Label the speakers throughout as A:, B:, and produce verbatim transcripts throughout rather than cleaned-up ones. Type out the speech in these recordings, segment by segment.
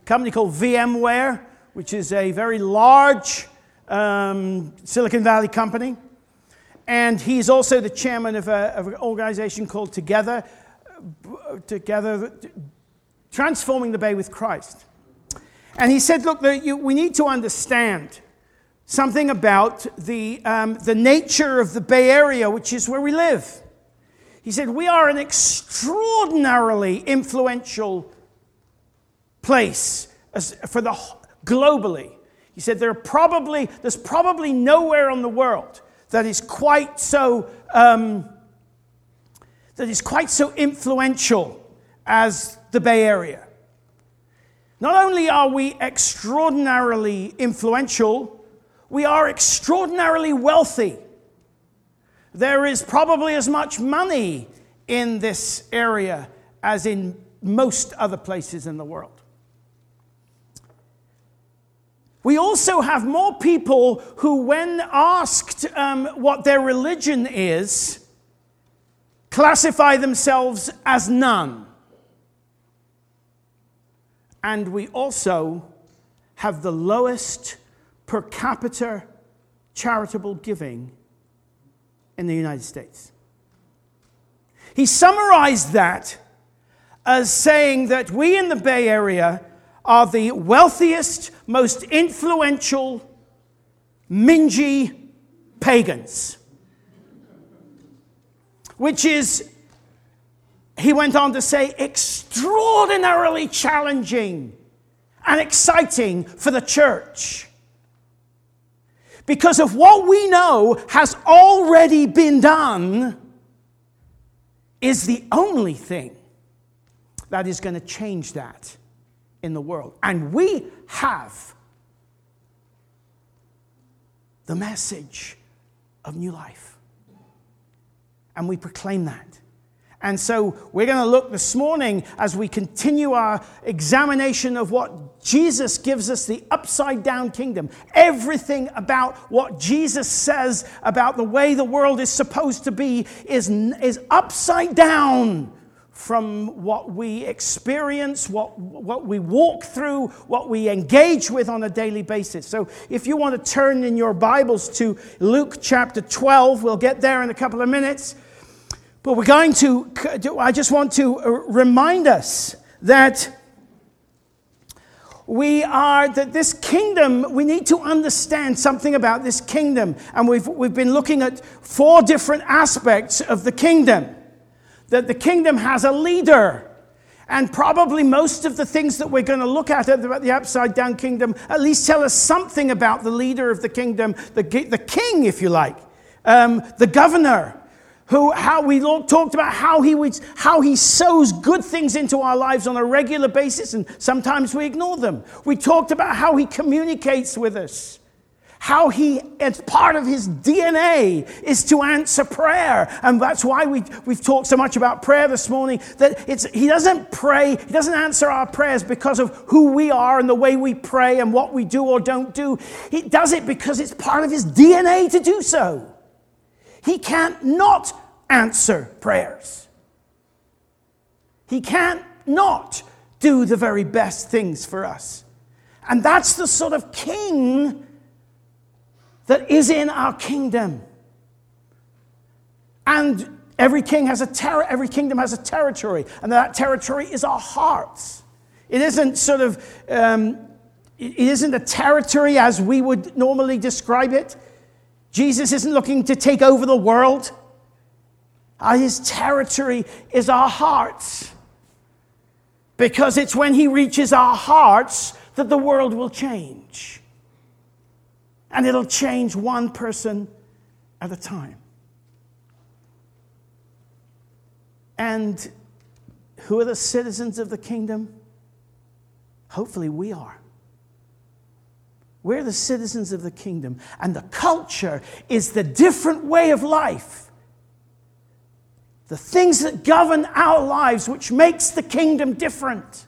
A: company called VMware, which is a very large um, Silicon Valley company. And he's also the chairman of, a, of an organization called Together, Together, Transforming the Bay with Christ. And he said, look, the, you, we need to understand something about the, um, the nature of the Bay Area, which is where we live. He said, we are an extraordinarily influential place as, for the globally. He said, there are probably, there's probably nowhere in the world that is quite so um, that is quite so influential as the Bay Area. Not only are we extraordinarily influential, we are extraordinarily wealthy. There is probably as much money in this area as in most other places in the world. We also have more people who, when asked um, what their religion is, classify themselves as none. And we also have the lowest per capita charitable giving in the United States. He summarized that as saying that we in the Bay Area are the wealthiest, most influential, mingy pagans. Which is, he went on to say, extraordinarily challenging and exciting for the church. Because of what we know has already been done is the only thing that is going to change that in the world. And we have the message of new life. And we proclaim that. And so we're going to look this morning as we continue our examination of what Jesus gives us, the upside down kingdom. Everything about what Jesus says about the way the world is supposed to be is, is upside down from what we experience, what, what we walk through, what we engage with on a daily basis. So if you want to turn in your Bibles to Luke chapter twelve, we'll get there in a couple of minutes. But we're going to, I just want to remind us that we are, that this kingdom, we need to understand something about this kingdom. And we've, we've been looking at four different aspects of the kingdom. That the kingdom has a leader. And probably most of the things that we're going to look at about the upside down kingdom at least tell us something about the leader of the kingdom, the, the king, if you like, um, the governor. Who, how we talked about how he would, how he sows good things into our lives on a regular basis, and sometimes we ignore them. We talked about how he communicates with us, how he, as part of his D N A, is to answer prayer, and that's why we we've talked so much about prayer this morning. That it's he doesn't pray, he doesn't answer our prayers because of who we are and the way we pray and what we do or don't do. He does it because it's part of his D N A to do so. He can't not answer prayers. He can't not do the very best things for us. And that's the sort of king that is in our kingdom. And every king has a ter- every kingdom has a territory, and that territory is our hearts. It isn't sort of um, it isn't a territory as we would normally describe it. Jesus isn't looking to take over the world. Uh, his territory is our hearts. Because it's when he reaches our hearts that the world will change. And it'll change one person at a time. And who are the citizens of the kingdom? Hopefully we are. We're the citizens of the kingdom. And the culture is the different way of life. The things that govern our lives, which makes the kingdom different.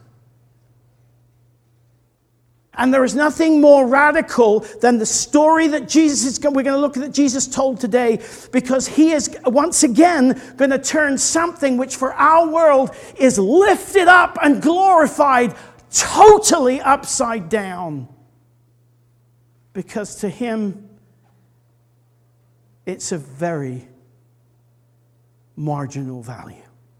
A: And there is nothing more radical than the story that Jesus is going, we're going to look at that Jesus told today, because he is once again going to turn something which for our world is lifted up and glorified totally upside down. Because to him, it's a very marginal value.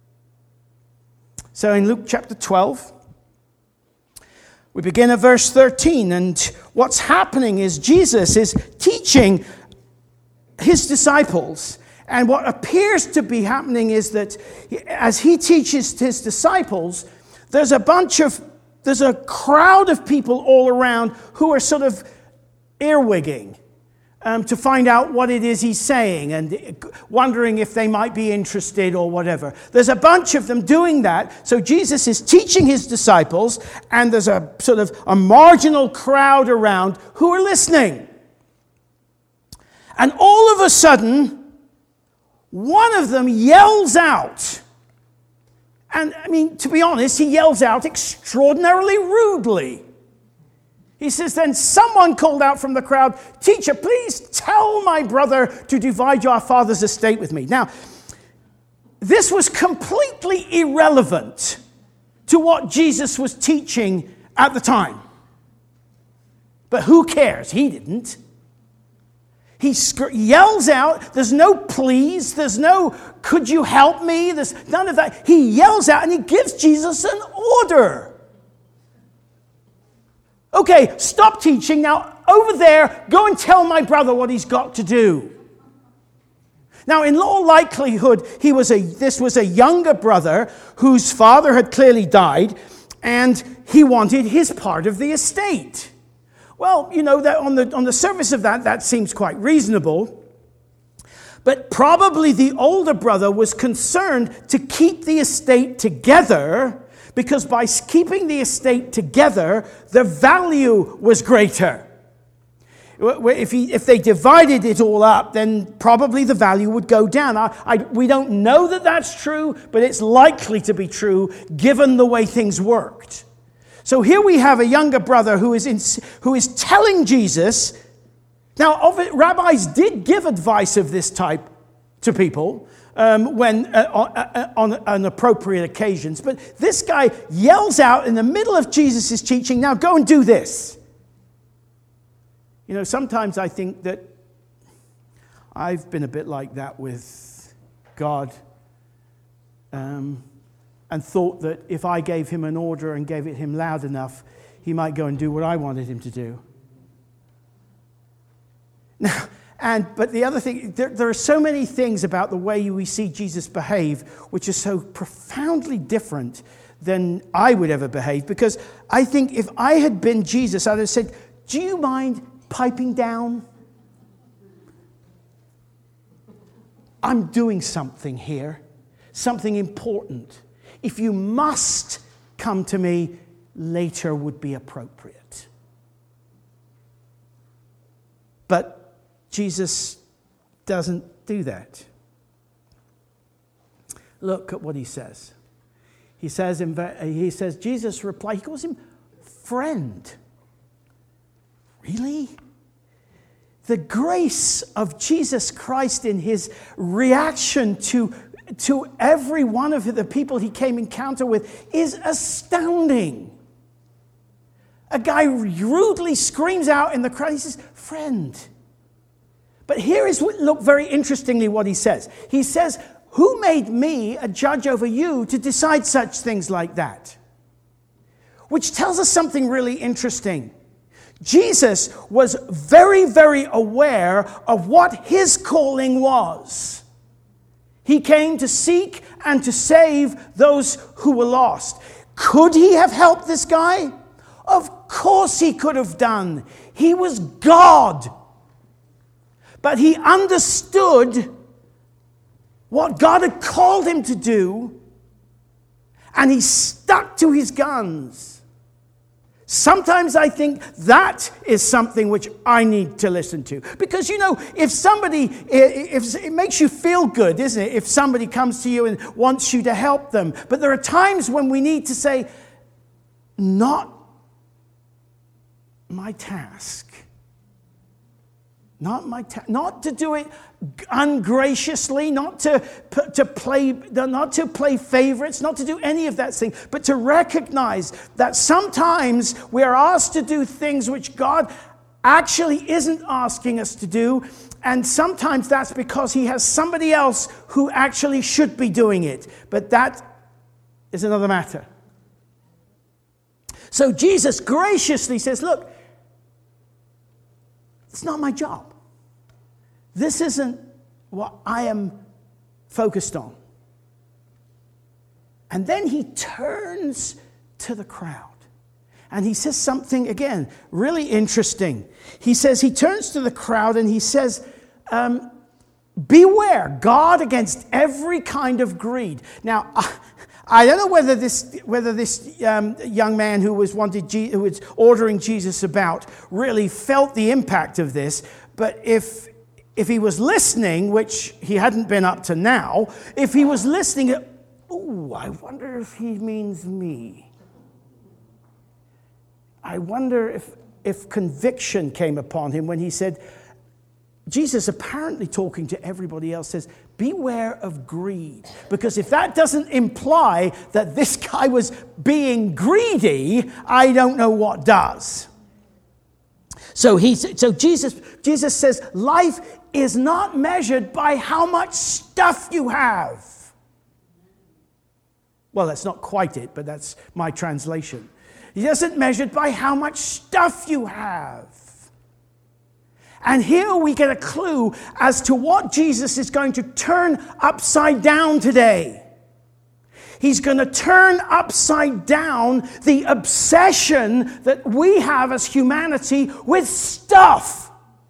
A: So in Luke chapter twelve, we begin at verse thirteen, and what's happening is Jesus is teaching his disciples, and what appears to be happening is that as he teaches his disciples, there's a bunch of, there's a crowd of people all around who are sort of earwigging um, to find out what it is he's saying and wondering if they might be interested or whatever. There's a bunch of them doing that. So Jesus is teaching his disciples, and there's a sort of a marginal crowd around who are listening. And all of a sudden, one of them yells out. And I mean, to be honest, he yells out extraordinarily rudely. He says, then someone called out from the crowd, "Teacher, please tell my brother to divide your father's estate with me." Now, this was completely irrelevant to what Jesus was teaching at the time. But who cares? He didn't. He sc- yells out. There's no please. There's no, could you help me? There's none of that. He yells out and he gives Jesus an order. Okay, stop teaching. Now, over there, go and tell my brother what he's got to do. Now, in all likelihood, he was a, this was a younger brother whose father had clearly died, and he wanted his part of the estate. Well, you know, that on the on the surface of that, that seems quite reasonable. But probably the older brother was concerned to keep the estate together, because by keeping the estate together, the value was greater. If, he, if they divided it all up, then probably the value would go down. I, I, we don't know that that's true, but it's likely to be true given the way things worked. So here we have a younger brother who is in, who is telling Jesus. Now, of it, rabbis did give advice of this type to people um, when uh, on, on, on appropriate occasions. But this guy yells out in the middle of Jesus' teaching, "Now go and do this." You know, sometimes I think that I've been a bit like that with God. Um, and thought that if I gave him an order and gave it him loud enough, he might go and do what I wanted him to do. Now, and but the other thing, there, there are so many things about the way we see Jesus behave, which is so profoundly different than I would ever behave. Because I think if I had been Jesus, I'd have said, "Do you mind piping down? I'm doing something here, something important. If you must come to me, later would be appropriate." But Jesus doesn't do that. Look at what he says. He says, in, he says, Jesus replied, he calls him friend. Really? The grace of Jesus Christ in his reaction to to every one of the people he came encounter with is astounding. A guy rudely screams out in the crowd, he says, "Friend." But here is what, look very interestingly what he says. He says, "Who made me a judge over you to decide such things like that?" Which tells us something really interesting. Jesus was very, very aware of what his calling was. He came to seek and to save those who were lost. Could he have helped this guy? Of course he could have done. He was God. But he understood what God had called him to do, and he stuck to his guns. Sometimes I think that is something which I need to listen to. Because, you know, if somebody, if it makes you feel good, isn't it? If somebody comes to you and wants you to help them. But there are times when we need to say, not my task. Not my ta- not to do it ungraciously, not to to play not to play favorites, not to do any of that thing, but to recognize that sometimes we are asked to do things which God actually isn't asking us to do, and sometimes that's because he has somebody else who actually should be doing it. But that is another matter. So Jesus graciously says, look, it's not my job. This isn't what I am focused on. And then he turns to the crowd. And he says something, again, really interesting. He says, he turns to the crowd and he says, um, beware, guard against every kind of greed. Now, I, I don't know whether this whether this um, young man who was wanted Je- who was ordering Jesus about really felt the impact of this, but if if he was listening, which he hadn't been up to now, if he was listening, oh, I wonder if he means me. I wonder if, if conviction came upon him when he said, Jesus apparently talking to everybody else says, beware of greed. Because if that doesn't imply that this guy was being greedy, I don't know what does. So he, so Jesus, Jesus says, life is not measured by how much stuff you have. Well, that's not quite it, but that's my translation. It isn't measured by how much stuff you have. And here we get a clue as to what Jesus is going to turn upside down today. He's going to turn upside down the obsession that we have as humanity with stuff.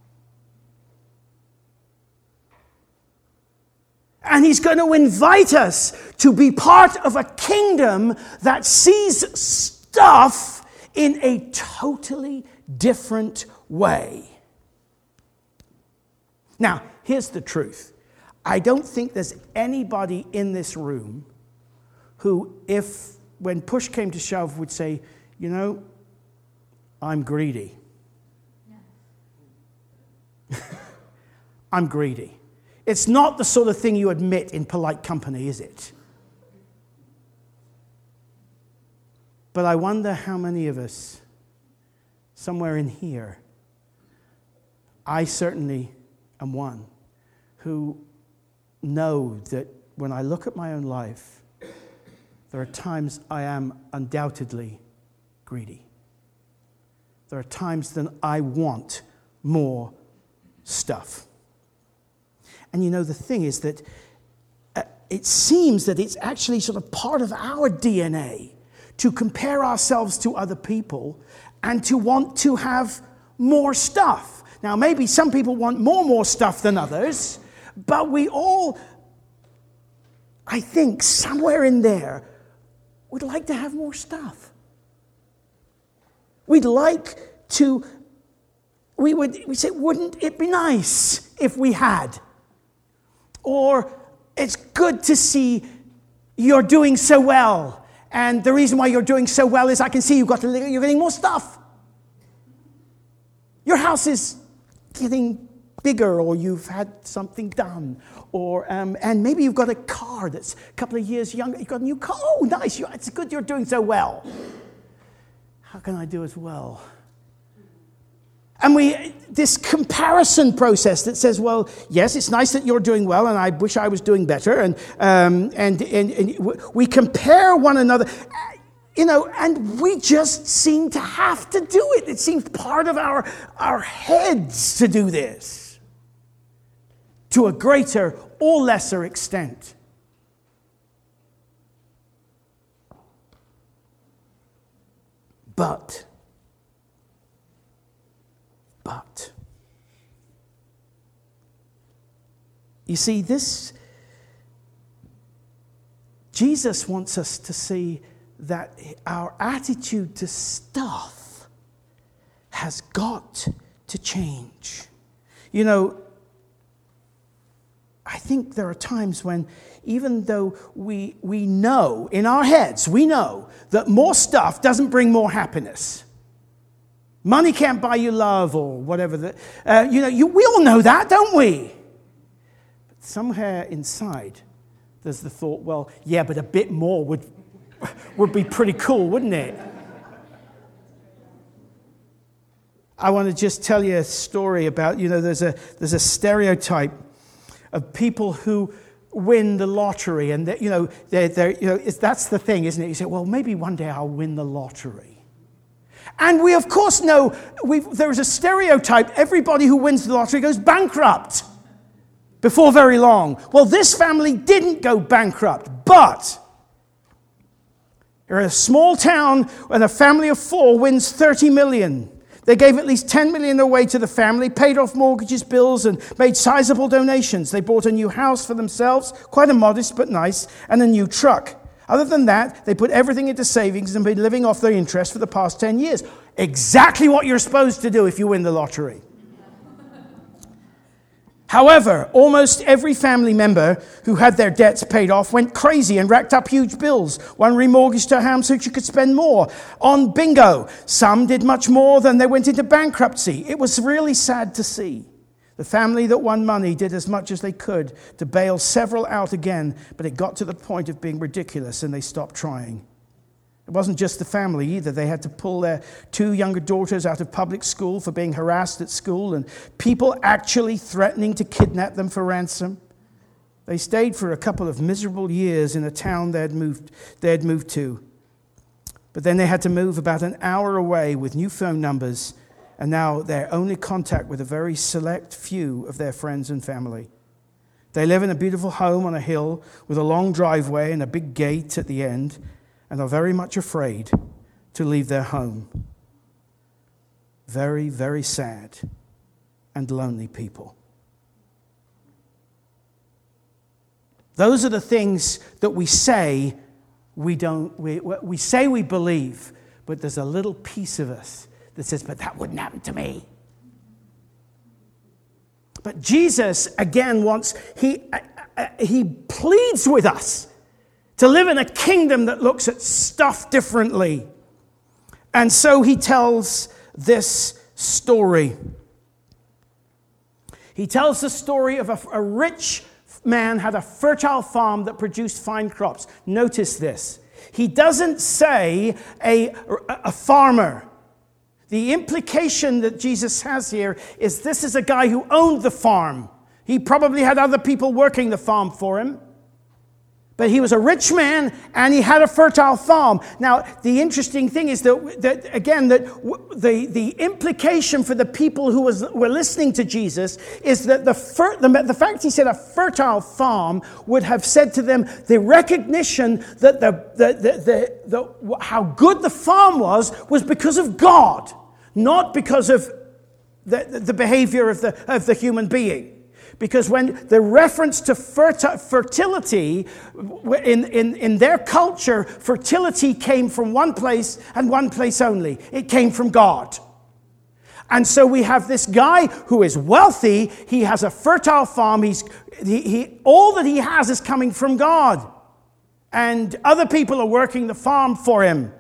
A: And he's going to invite us to be part of a kingdom that sees stuff in a totally different way. Now, here's the truth. I don't think there's anybody in this room who, if, when push came to shove, would say, you know, I'm greedy. Yeah. I'm greedy. It's not the sort of thing you admit in polite company, is it? But I wonder how many of us, somewhere in here, I certainly am one, who know that when I look at my own life, there are times I am undoubtedly greedy. There are times that I want more stuff. And you know, the thing is that uh, it seems that it's actually sort of part of our D N A to compare ourselves to other people and to want to have more stuff. Now, maybe some people want more more stuff than others, but we all, I think, somewhere in there, would like to have more stuff. We'd like to, we would we say, wouldn't it be nice if we had? Or it's good to see you're doing so well. And the reason why you're doing so well is I can see you've got a little, you're getting more stuff. Your house is getting bigger, or you've had something done, or um, and maybe you've got a car that's a couple of years younger. You've got a new car. Oh, nice! You're, it's good you're doing so well. How can I do as well? And we this comparison process that says, well, yes, it's nice that you're doing well, and I wish I was doing better, and um, and, and and we compare one another. You know, and we just seem to have to do it. It seems part of our, our heads to do this to a greater or lesser extent. But, but, you see, this, Jesus wants us to see that our attitude to stuff has got to change. You know, I think there are times when, even though we we know in our heads, we know that more stuff doesn't bring more happiness. Money can't buy you love, or whatever. The, uh, you know, you, we all know that, don't we? But somewhere inside, there's the thought, well, yeah, but a bit more would, would be pretty cool, wouldn't it? I want to just tell you a story about, you know, there's a there's a stereotype of people who win the lottery, and they, you know, they're, they're, you know, it's, that's the thing, isn't it? You say, well, maybe one day I'll win the lottery. And we, of course, know we've, there is a stereotype. Everybody who wins the lottery goes bankrupt before very long. Well, this family didn't go bankrupt, but they're in a small town, and a family of four wins thirty million. They gave at least ten million away to the family, paid off mortgages, bills, and made sizable donations. They bought a new house for themselves, quite a modest but nice, and a new truck. Other than that, they put everything into savings and been living off their interest for the past ten years. Exactly what you're supposed to do if you win the lottery. However, almost every family member who had their debts paid off went crazy and racked up huge bills. One remortgaged her home so she could spend more on bingo. Some did much more, then they went into bankruptcy. It was really sad to see. The family that won money did as much as they could to bail several out again, but it got to the point of being ridiculous and they stopped trying. It wasn't just the family either. They had to pull their two younger daughters out of public school for being harassed at school, and people actually threatening to kidnap them for ransom. They stayed for a couple of miserable years in a town they had moved, they had moved to. But then they had to move about an hour away with new phone numbers, and now they're only contact with a very select few of their friends and family. They live in a beautiful home on a hill with a long driveway and a big gate at the end, and are very much afraid to leave their home. Very, very sad and lonely people. Those are the things that we say we don't, we, we say we believe, but there's a little piece of us that says, but that wouldn't happen to me. But Jesus, again, wants, he, uh, he pleads with us to live in a kingdom that looks at stuff differently. And so he tells this story. He tells the story of a, a rich man had a fertile farm that produced fine crops. Notice this. He doesn't say a, a farmer. The implication that Jesus has here is this is a guy who owned the farm. He probably had other people working the farm for him. But he was a rich man, and he had a fertile farm. Now, the interesting thing is that, that again, that the, the implication for the people who was, were listening to Jesus is that the, fer, the, the fact he said a fertile farm would have said to them the recognition that the, the, the, the, the, how good the farm was was because of God, not because of the, the behavior of the, of the human being. Because when the reference to ferti- fertility, in, in, in their culture, fertility came from one place and one place only. It came from God. And so we have this guy who is wealthy. He has a fertile farm. He's, he, he, all that he has is coming from God. And other people are working the farm for him.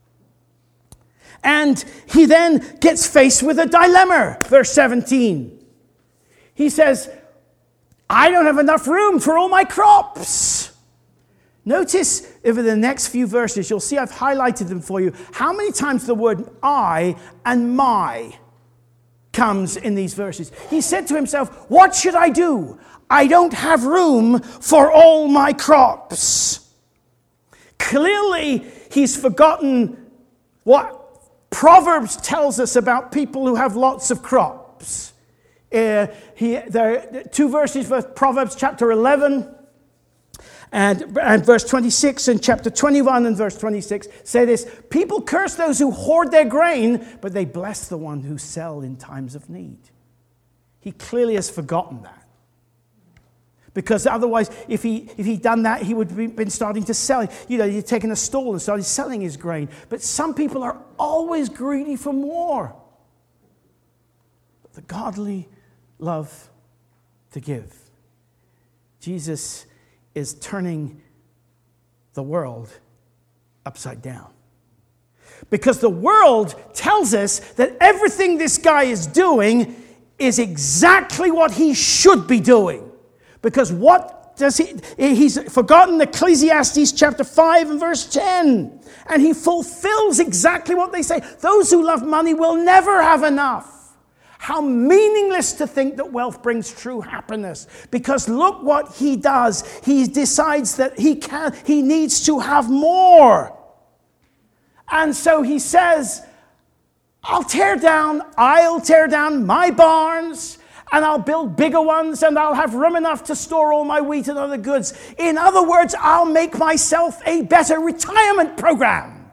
A: And he then gets faced with a dilemma. Verse seventeen. He says, I don't have enough room for all my crops. Notice over the next few verses, you'll see I've highlighted them for you, how many times the word I and my comes in these verses. He said to himself, what should I do? I don't have room for all my crops. Clearly, he's forgotten what Proverbs tells us about people who have lots of crops. Uh, he, there are two verses for Proverbs chapter eleven and, and verse twenty-six, and chapter twenty-one and verse twenty-six say this: people curse those who hoard their grain, but they bless the one who sell in times of need. He clearly has forgotten that. Because otherwise, if he if he'd done that, he would have been starting to sell. You know, he'd taken a stall and started selling his grain. But some people are always greedy for more. But the godly love to give. Jesus is turning the world upside down. Because the world tells us that everything this guy is doing is exactly what he should be doing. Because what does he, he's forgotten Ecclesiastes chapter five and verse ten. And he fulfills exactly what they say. Those who love money will never have enough. How meaningless to think that wealth brings true happiness. Because look what he does. He decides that he can, he needs to have more. And so he says, I'll tear down, I'll tear down my barns, and I'll build bigger ones, and I'll have room enough to store all my wheat and other goods. In other words, I'll make myself a better retirement program.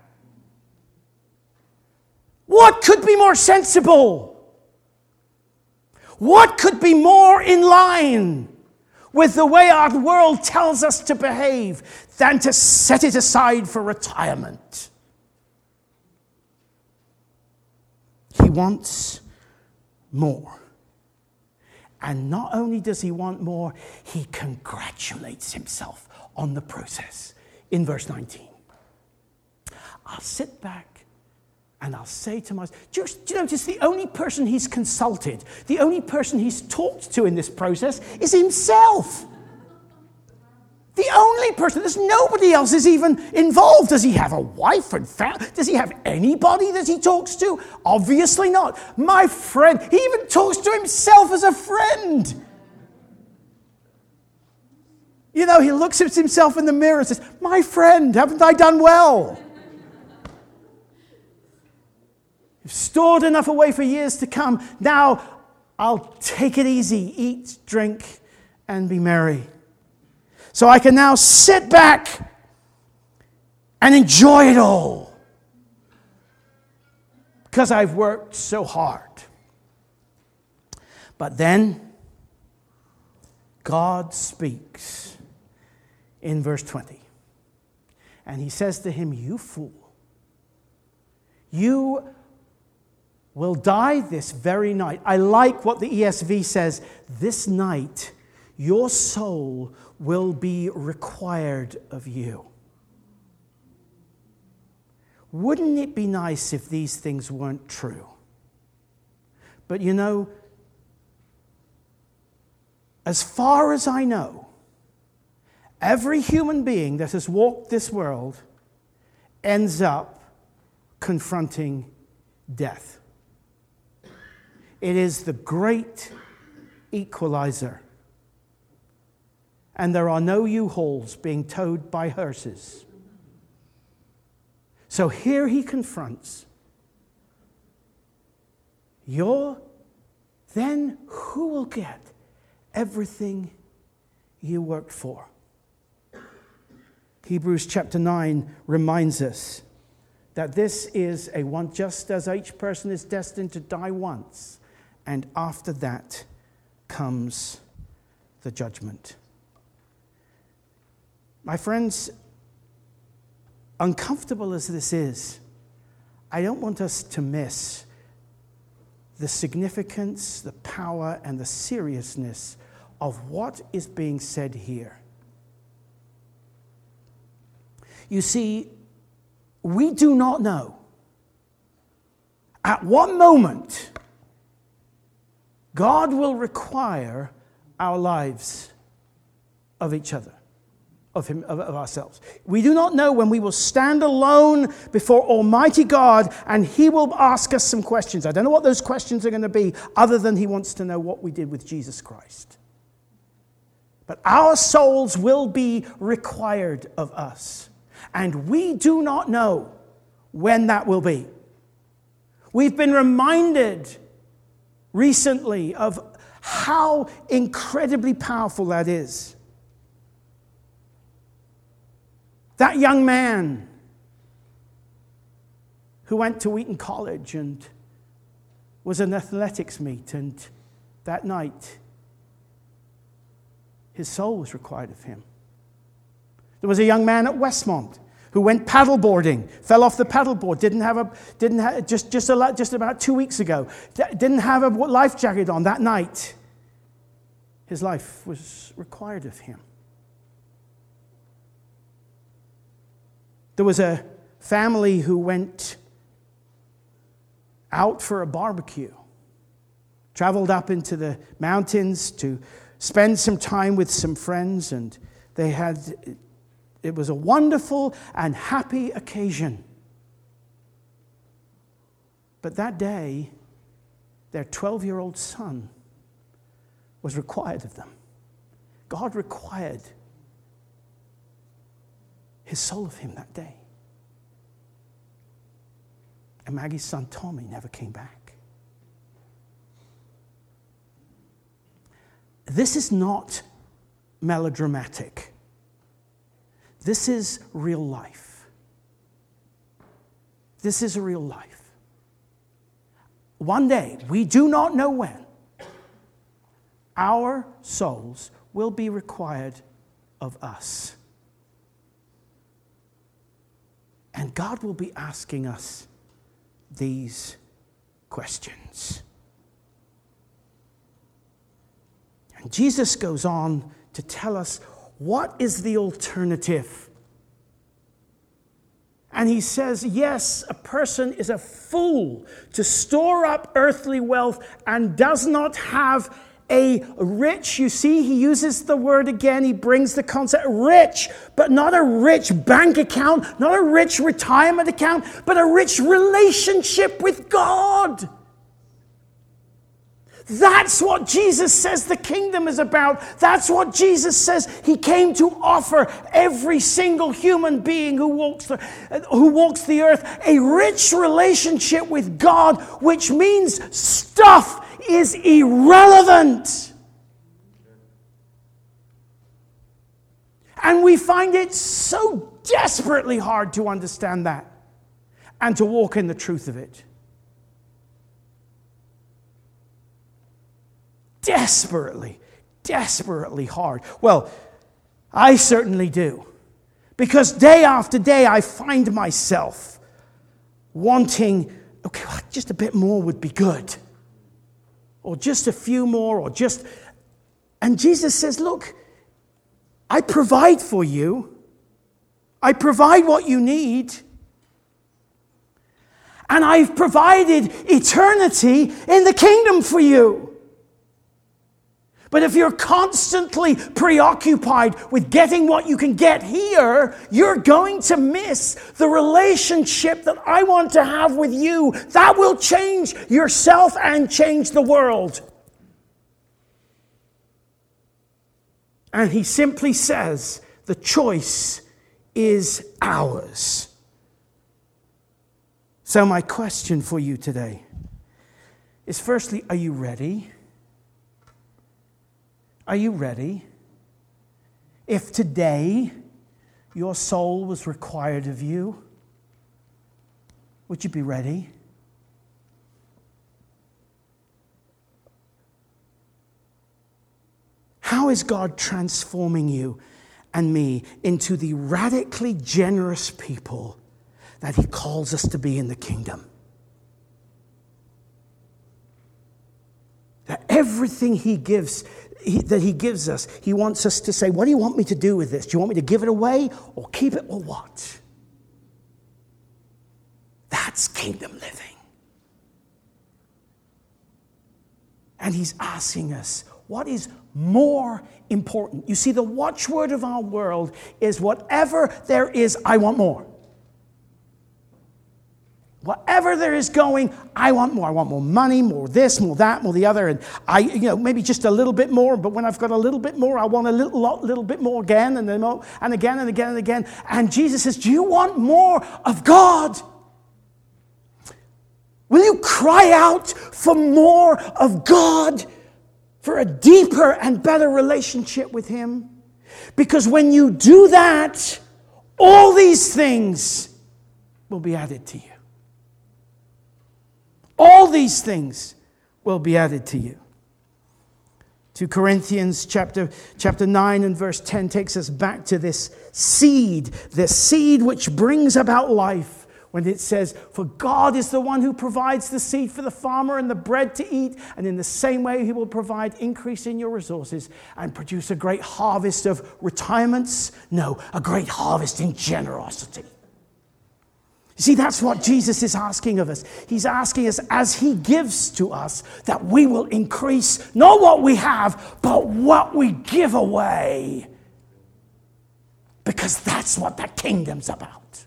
A: What could be more sensible? What could be more in line with the way our world tells us to behave than to set it aside for retirement? He wants more. And not only does he want more, he congratulates himself on the process. In verse nineteen, I'll sit back and I'll say to myself, do you, do you notice the only person he's consulted, the only person he's talked to in this process is himself. The only person, there's nobody else is even involved. Does he have a wife and family? Does he have anybody that he talks to? Obviously not. My friend, he even talks to himself as a friend. You know, he looks at himself in the mirror and says, my friend, haven't I done well? You've stored enough away for years to come. Now I'll take it easy, eat, drink, and be merry. So I can now sit back and enjoy it all because I've worked so hard. But then God speaks in verse twenty. And he says to him, you fool, you will die this very night. I like what the E S V says, this night your soul will be required of you. Wouldn't it be nice if these things weren't true? But you know, as far as I know, every human being that has walked this world ends up confronting death. It is the great equalizer. And there are no U-Hauls being towed by hearses. So here he confronts, you're, then who will get everything you worked for? Hebrews chapter nine reminds us that this is a one, just as each person is destined to die once, and after that comes the judgment. My friends, uncomfortable as this is, I don't want us to miss the significance, the power, and the seriousness of what is being said here. You see, we do not know at what moment God will require our lives of each other. Of him, of, of ourselves. We do not know when we will stand alone before Almighty God and he will ask us some questions. I don't know what those questions are going to be, other than he wants to know what we did with Jesus Christ. But our souls will be required of us. And we do not know when that will be. We've been reminded recently of how incredibly powerful that is. That young man who went to Wheaton College and was an athletics meet, and that night his soul was required of him. There was a young man at Westmont who went paddleboarding, fell off the paddleboard, didn't have a didn't have, just just a, just about two weeks ago, didn't have a life jacket on that night. His life was required of him. There was a family who went out for a barbecue. Traveled up into the mountains to spend some time with some friends, and they had, it was a wonderful and happy occasion. But that day, their twelve-year-old son was required of them. God required his soul of him that day. And Maggie's son Tommy never came back. This is not melodramatic. This is real life. This is a real life. One day, we do not know when, our souls will be required of us. And God will be asking us these questions. And Jesus goes on to tell us what is the alternative. And he says, yes, a person is a fool to store up earthly wealth and does not have a rich, you see, he uses the word again, he brings the concept rich, but not a rich bank account, not a rich retirement account, but a rich relationship with God. That's what Jesus says the kingdom is about. That's what Jesus says he came to offer every single human being who walks the, who walks the earth. A rich relationship with God, which means stuff is irrelevant. And we find it so desperately hard to understand that and to walk in the truth of it. Desperately, desperately hard. Well, I certainly do. Because day after day I find myself wanting, okay, well, just a bit more would be good. Or just a few more, or just... And Jesus says, look, I provide for you. I provide what you need. And I've provided eternity in the kingdom for you. But if you're constantly preoccupied with getting what you can get here, you're going to miss the relationship that I want to have with you. That will change yourself and change the world. And he simply says, the choice is ours. So my question for you today is, firstly, are you ready? Are you ready? If today your soul was required of you, would you be ready? How is God transforming you and me into the radically generous people that he calls us to be in the kingdom? That everything he gives He, that he gives us, he wants us to say, what do you want me to do with this? Do you want me to give it away or keep it or what? That's kingdom living. And he's asking us, what is more important? You see, the watchword of our world is whatever there is, I want more. Whatever there is going, I want more. I want more money, more this, more that, more the other. And I, you know, maybe just a little bit more. But when I've got a little bit more, I want a little, lot, little bit more again, and then more, and again, and again, and again. And Jesus says, do you want more of God? Will you cry out for more of God? For a deeper and better relationship with him? Because when you do that, all these things will be added to you. All these things will be added to you. Second Corinthians chapter, chapter nine and verse ten takes us back to this seed, this seed which brings about life. When it says, for God is the one who provides the seed for the farmer and the bread to eat, and in the same way he will provide increase in your resources and produce a great harvest of retirements. No, a great harvest in generosity. You see, that's what Jesus is asking of us. He's asking us, as he gives to us, that we will increase not what we have, but what we give away. Because that's what the kingdom's about.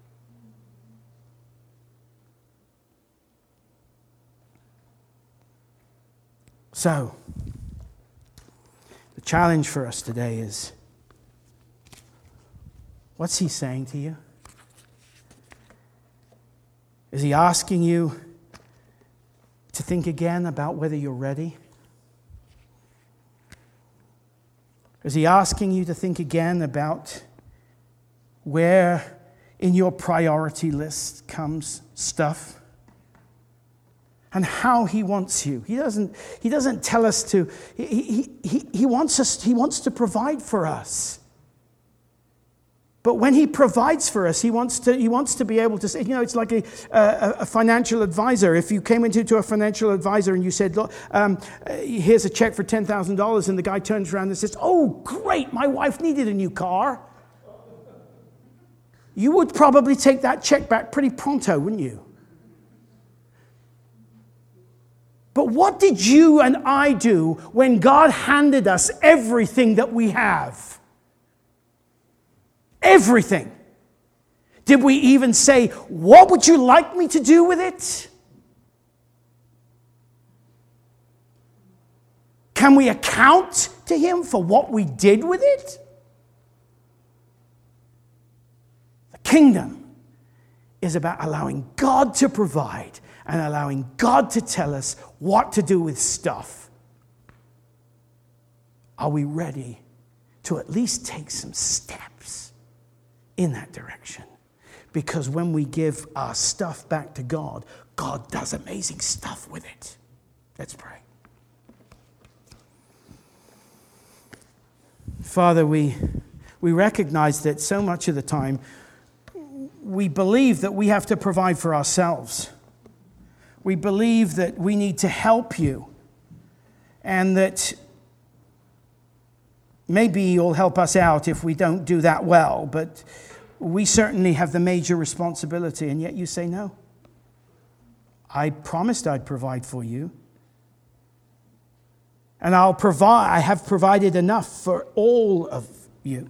A: So, the challenge for us today is, what's he saying to you? Is he asking you to think again about whether you're ready? Is he asking you to think again about where in your priority list comes stuff? And how he wants you. He doesn't, he doesn't tell us to, he, he, he, he wants us, he wants to provide for us. But when he provides for us, he wants to, he wants to be able to say, you know, it's like a, a, a financial advisor. If you came into to a financial advisor and you said, look, um, here's a check for ten thousand dollars, and the guy turns around and says, oh, great, my wife needed a new car. You would probably take that check back pretty pronto, wouldn't you? But what did you and I do when God handed us everything that we have? Everything. Did we even say, what would you like me to do with it? Can we account to him for what we did with it? The kingdom is about allowing God to provide and allowing God to tell us what to do with stuff. Are we ready to at least take some steps in that direction? Because when we give our stuff back to God, God does amazing stuff with it. Let's pray. Father, we, we recognize that so much of the time we believe that we have to provide for ourselves. We believe that we need to help you, and that maybe you'll help us out if we don't do that well, but we certainly have the major responsibility, and yet you say no. I promised I'd provide for you, and I'll provide. I have provided enough for all of you.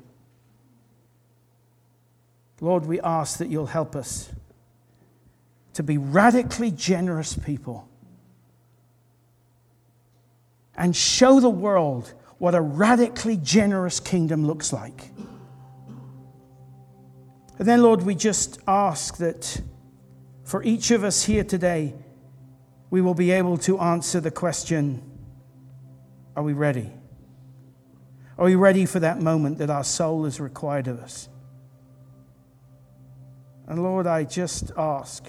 A: Lord, we ask that you'll help us to be radically generous people and show the world what a radically generous kingdom looks like. And then, Lord, we just ask that for each of us here today, we will be able to answer the question, are we ready? Are we ready for that moment that our soul is required of us? And Lord, I just ask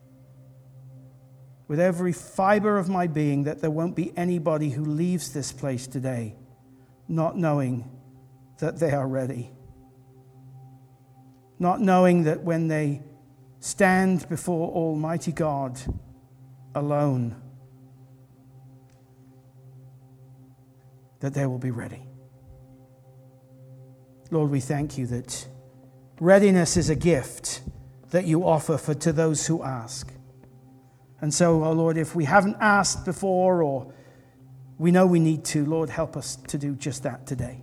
A: with every fiber of my being that there won't be anybody who leaves this place today not knowing that they are ready. Not knowing that when they stand before Almighty God alone, that they will be ready. Lord, we thank you that readiness is a gift that you offer for to those who ask. And so, oh Lord, if we haven't asked before or we know we need to, Lord, help us to do just that today.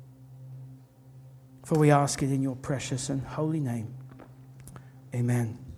A: For we ask it in your precious and holy name. Amen.